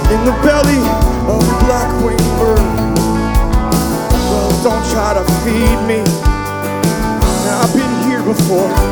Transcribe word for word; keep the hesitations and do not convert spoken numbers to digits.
in the belly of a black-winged bird. Well, don't try to feed me. I've been here before.